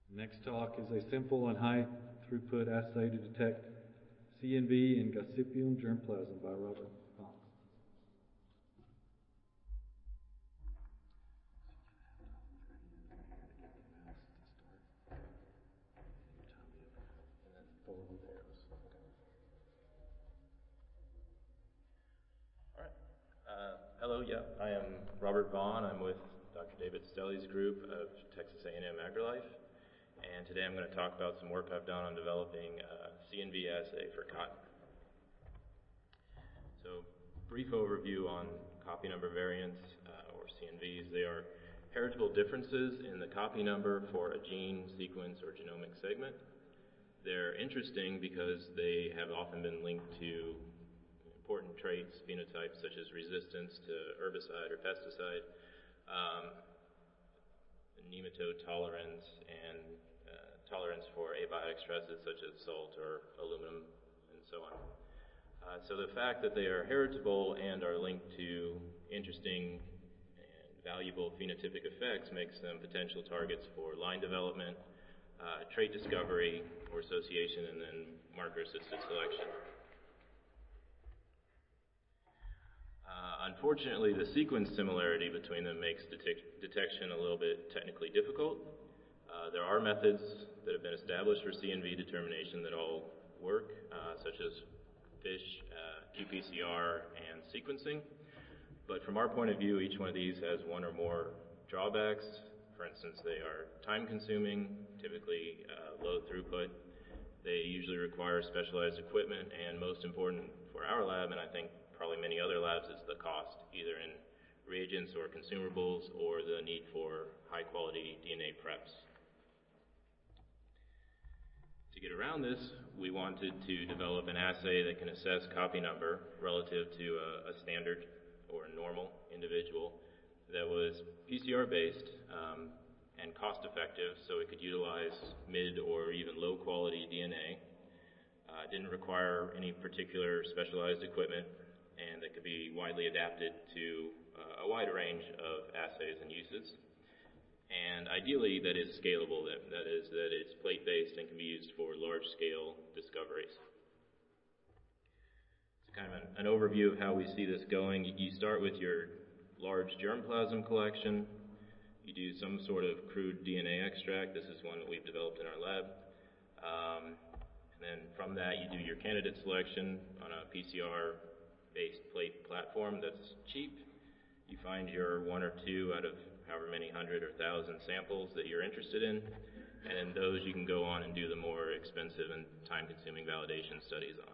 Next talk is a simple and high throughput assay to detect CNV and Gossypium germplasm by Robert Fong. Hello, I am Robert Vaughn. I'm with Dr. David Stelly's group of Texas A&M AgriLife, and today I'm going to talk about some work I've done on developing a CNV assay for cotton. So, brief overview on copy number variants, or CNVs. They are heritable differences in the copy number for a gene, sequence, or genomic segment. They're interesting because they have often been linked to important traits, phenotypes such as resistance to herbicide or pesticide, nematode tolerance, and tolerance for abiotic stresses such as salt or aluminum, and so on. So the fact that they are heritable and are linked to interesting and valuable phenotypic effects makes them potential targets for line development, trait discovery or association, and then marker-assisted selection. Unfortunately, the sequence similarity between them makes detection a little bit technically difficult. There are methods that have been established for CNV determination that all work, such as FISH, qPCR, and sequencing. But from our point of view, each one of these has one or more drawbacks. For instance, they are time-consuming, typically low throughput. They usually require specialized equipment, and most important for our lab, and I think probably many other labs, is the cost, either in reagents or consumables, or the need for high-quality DNA preps. To get around this, we wanted to develop an assay that can assess copy number relative to a standard or a normal individual that was PCR-based and cost-effective, so it could utilize mid or even low-quality DNA. Didn't require any particular specialized equipment, and that could be widely adapted to a wide range of assays and uses. And ideally, that is scalable, that is, that it's plate-based and can be used for large-scale discoveries. So kind of an overview of how we see this going. You start with your large germplasm collection. You do some sort of crude DNA extract. This is one that we've developed in our lab. And then from that, you do your candidate selection on a PCR-based plate platform that's cheap. You find your one or two out of however many hundred or thousand samples that you're interested in, and in those you can go on and do the more expensive and time-consuming validation studies on.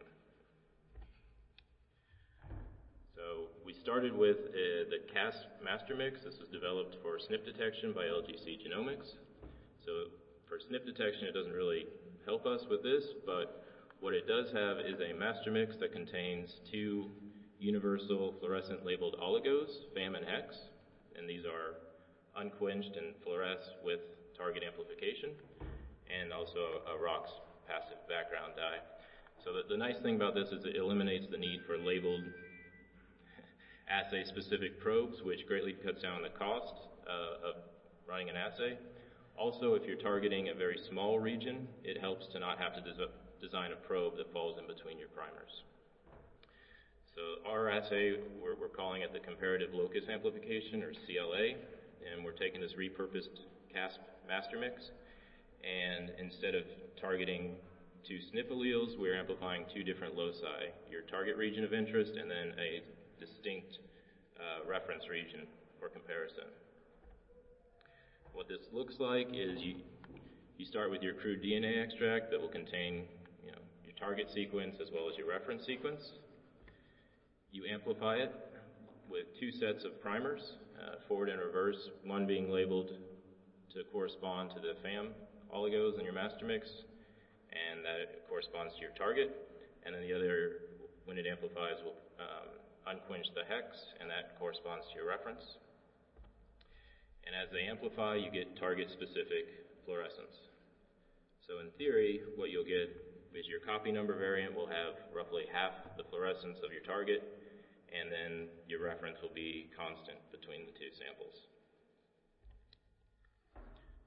So we started with the CAS master mix. This was developed for SNP detection by LGC Genomics. So for SNP detection, it doesn't really help us with this, but what it does have is a master mix that contains two universal fluorescent labeled oligos, FAM and HEX, and these are unquenched and fluoresce with target amplification, and also a ROX passive background dye. So the nice thing about this is it eliminates the need for labeled assay-specific probes, which greatly cuts down the cost of running an assay. Also, if you're targeting a very small region, it helps to not have to design a probe that falls in between your primers. So our assay, we're calling it the comparative locus amplification, or CLA, and we're taking this repurposed CASP master mix, and instead of targeting two SNP alleles, we're amplifying two different loci, your target region of interest and then a distinct reference region for comparison. What this looks like is you start with your crude DNA extract that will contain your target sequence as well as your reference sequence. You amplify it with two sets of primers, forward and reverse, one being labeled to correspond to the FAM oligos in your master mix, and that corresponds to your target, and then the other, when it amplifies, will unquench the HEX, and that corresponds to your reference. And as they amplify, you get target-specific fluorescence. So in theory, what you'll get is your copy number variant will have roughly half the fluorescence of your target, and then your reference will be constant between the two samples.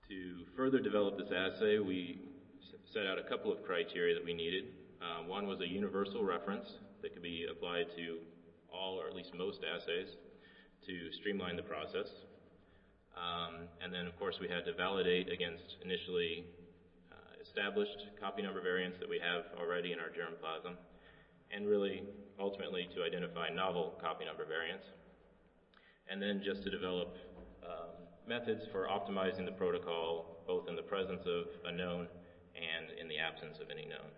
To further develop this assay, we set out a couple of criteria that we needed. One was a universal reference that could be applied to all or at least most assays to streamline the process. And then, of course, we had to validate against initially established copy number variants that we have already in our germplasm, and really, ultimately, to identify novel copy number variants. And then just to develop methods for optimizing the protocol, both in the presence of a known and in the absence of any known.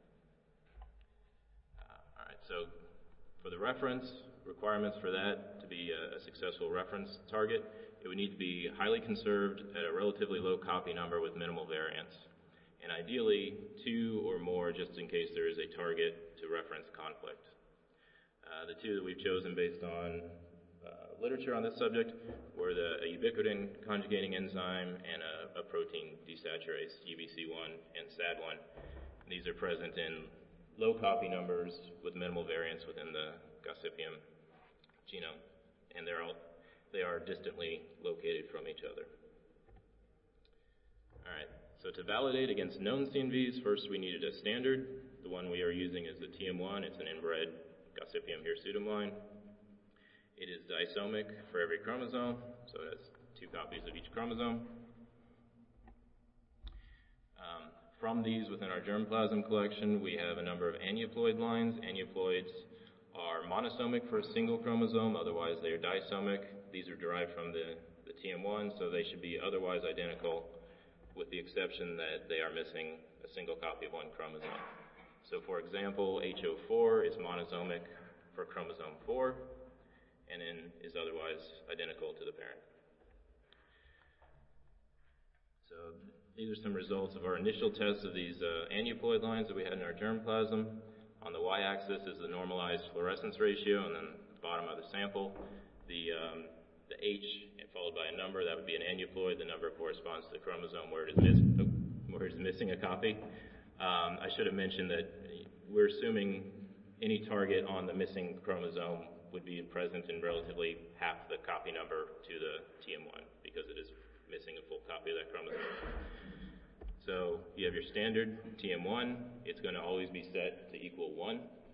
All right, so for the reference, requirements for that to be a successful reference target, it would need to be highly conserved at a relatively low copy number with minimal variance, and ideally 2 or more just in case there is a target to reference conflict. The 2 that we've chosen based on literature on this subject were a ubiquitin conjugating enzyme and a protein desaturase, UBC1 and SAD1. And these are present in low copy numbers with minimal variance within the Gossypium genome, and they are distantly located from each other. All right, so to validate against known CNVs, first we needed a standard. The one we are using is the TM1. It's an inbred Gossypium hirsutum line. It is disomic for every chromosome, so it has 2 copies of each chromosome. From these within our germplasm collection, we have a number of aneuploid lines. Aneuploids are monosomic for a single chromosome, otherwise they are disomic. These are derived from the TM1, so they should be otherwise identical, with the exception that they are missing a single copy of one chromosome. So for example, HO4 is monosomic for chromosome 4, and then is otherwise identical to the parent. So these are some results of our initial tests of these aneuploid lines that we had in our germplasm. On the y-axis is the normalized fluorescence ratio, and then the bottom of the sample. The H followed by a number, that would be an aneuploid. The number corresponds to the chromosome where it is missing a copy. I should have mentioned that we're assuming any target on the missing chromosome would be present in relatively half the copy number to the TM1 because it is missing a full copy of that chromosome. So you have your standard TM1. It's going to always be set to equal 1.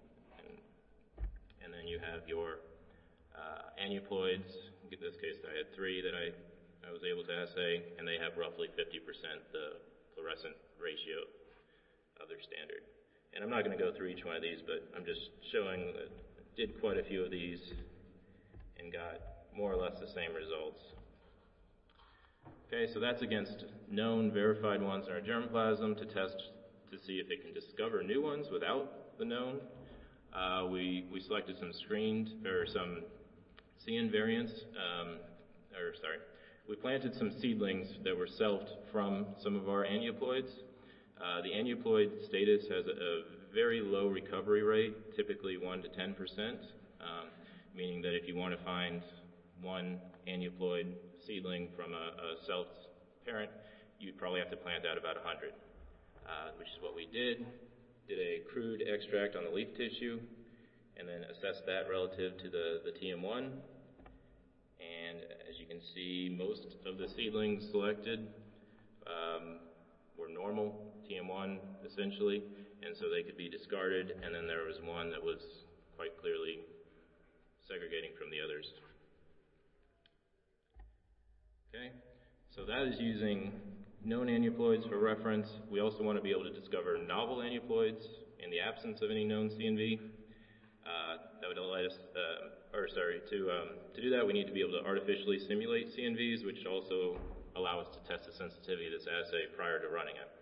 And then you have your aneuploids. In this case, I had 3 that I was able to assay, and they have roughly 50% the fluorescent ratio of their standard. And I'm not going to go through each one of these, but I'm just showing that I did quite a few of these and got more or less the same results. Okay, so that's against known verified ones in our germplasm to test to see if it can discover new ones without the known. We selected some some CN variants, we planted some seedlings that were selfed from some of our aneuploids. The aneuploid status has a very low recovery rate, typically 1 to 10%, meaning that if you want to find one aneuploid seedling from a selfed parent, you'd probably have to plant out about 100, which is what we did. Did a crude extract on the leaf tissue, and then assessed that relative to the TM1. And as you can see, most of the seedlings selected were normal TM1 essentially, and so they could be discarded. And then there was one that was quite clearly segregating from the others. Okay, so that is using known aneuploids for reference. We also want to be able to discover novel aneuploids in the absence of any known CNV. That would allow us, to do that, we need to be able to artificially simulate CNVs, which also allow us to test the sensitivity of this assay prior to running it.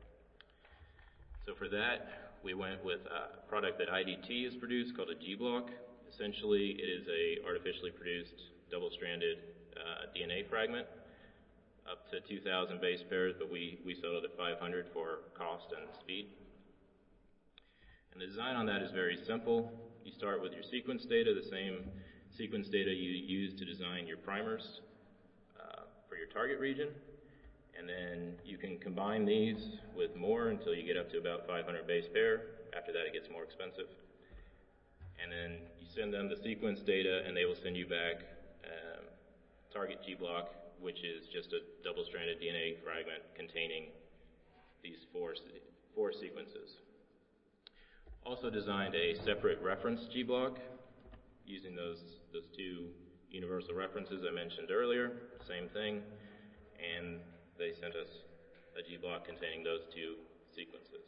So for that, we went with a product that IDT has produced called a G-Block. Essentially, it is a artificially produced double-stranded DNA fragment, up to 2,000 base pairs, but we settled at 500 for cost and speed. And the design on that is very simple. You start with your sequence data, the same sequence data you use to design your primers for your target region. And then you can combine these with more until you get up to about 500 base pair. After that, it gets more expensive. And then you send them the sequence data, and they will send you back target G-Block which is just a double-stranded DNA fragment containing these four sequences. Also designed a separate reference G-block using those two universal references I mentioned earlier, same thing, and they sent us a G-block containing those two sequences.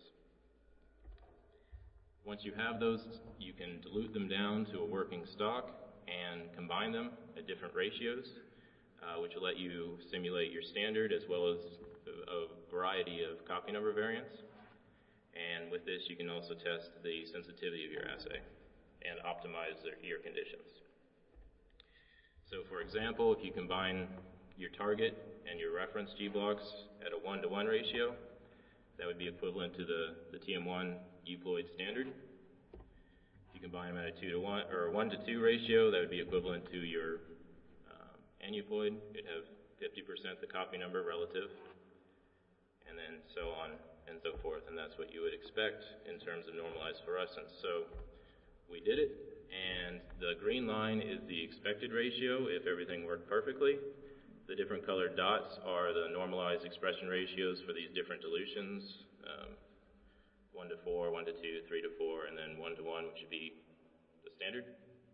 Once you have those, you can dilute them down to a working stock and combine them at different ratios, which will let you simulate your standard as well as a variety of copy number variants. And with this, you can also test the sensitivity of your assay and optimize your conditions. So for example, if you combine your target and your reference G-blocks at a 1-to-1 ratio, that would be equivalent to the TM1 euploid standard. If you combine them at a 2-to-1 or a 1-to-2 ratio, that would be equivalent to your aneuploid. It'd have 50% the copy number relative, and then so on and so forth, and that's what you would expect in terms of normalized fluorescence. So we did it, and the green line is the expected ratio if everything worked perfectly. The different colored dots are the normalized expression ratios for these different dilutions, 1-to-4, 1-to-2, 3-to-4, and then 1-to-1, which would be the standard.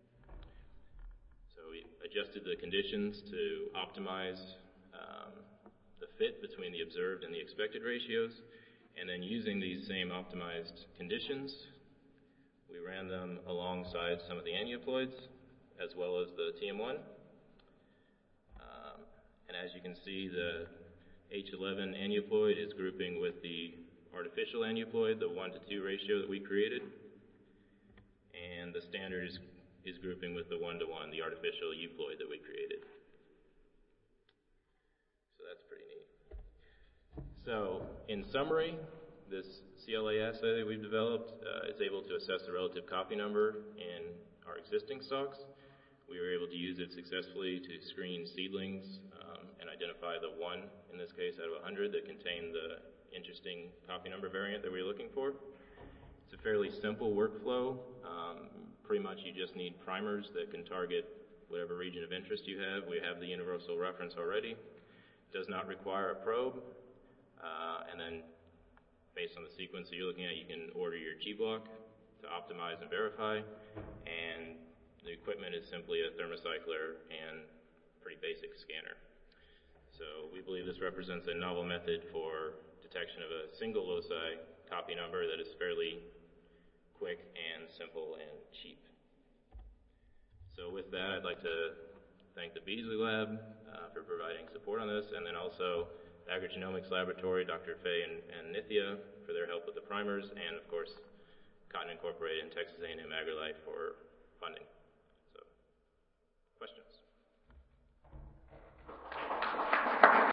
So we adjusted the conditions to optimize the fit between the observed and the expected ratios, and then using these same optimized conditions, we ran them alongside some of the aneuploids as well as the TM1. And as you can see, the H11 aneuploid is grouping with the artificial aneuploid, the 1-to-2 ratio that we created, and the standard is grouping with the 1-to-1, the artificial euploid that we created. So that's pretty neat. So in summary, this CLA assay that we've developed is able to assess the relative copy number in our existing stocks. We were able to use it successfully to screen seedlings and identify the one, in this case, out of 100 that contained the interesting copy number variant that we were looking for. It's a fairly simple workflow. Pretty much you just need primers that can target whatever region of interest you have. We have the universal reference already. It does not require a probe. And then based on the sequence that you're looking at, you can order your G-block to optimize and verify. And the equipment is simply a thermocycler and pretty basic scanner. So we believe this represents a novel method for detection of a single loci copy number that is fairly quick and simple and cheap. So with that, I'd like to thank the Beasley Lab for providing support on this, and then also the Agrigenomics Laboratory, Dr. Fay and Nithya for their help with the primers, and of course Cotton Incorporated and Texas A&M AgriLife for funding. So, question?